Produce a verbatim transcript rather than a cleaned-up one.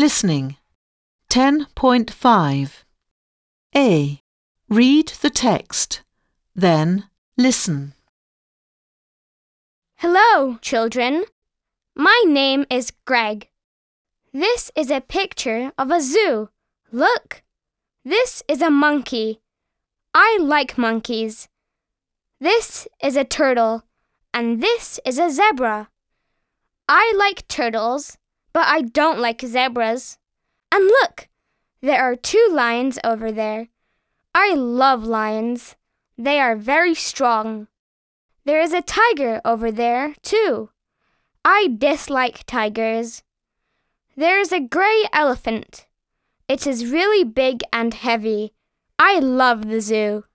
Listening. ten point five. A. Read the text, then listen. Hello, children. My name is Greg. This is a picture of a zoo. Look, this is a monkey. I like monkeys. This is a turtle, and this is a zebra. I like turtles, but I don't like zebras. And look, there are two lions over there. I love lions. They are very strong. There is a tiger over there, too. I dislike tigers. There is a gray elephant. It is really big and heavy. I love the zoo.